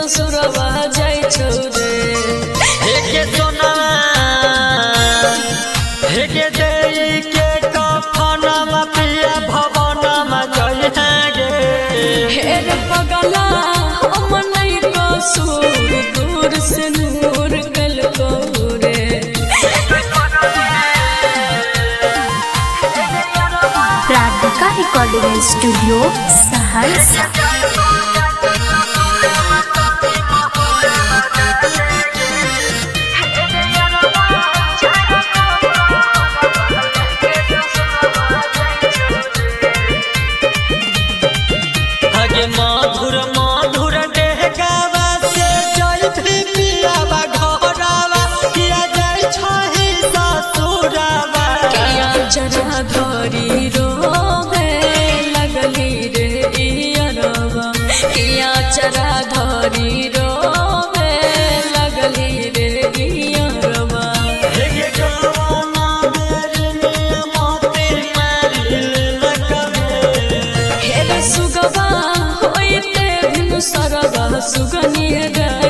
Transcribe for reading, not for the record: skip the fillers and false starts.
ससुरवा जाय छौ रे। हेगे सोनावा हेगे देई के कफनमा पिया भवनमा जय गे। हे रे पगला हम नहीं कसूर दूर से नूर कल को रे। Radhika recording studio Saharsa. हगे मधुर मधुर डेहगावा से जय भी पियावा घरावा किया जाय छही ससुरावा। किया चरा धरी रोवे लगली रे इयरवा। किया चरा धरी रोवे लगली रे इयरवा। हेगे गवाना मेरी नियमती मारिल लकवे। हे रे सुगवा होइते भिनु सरवा सुगनी रे।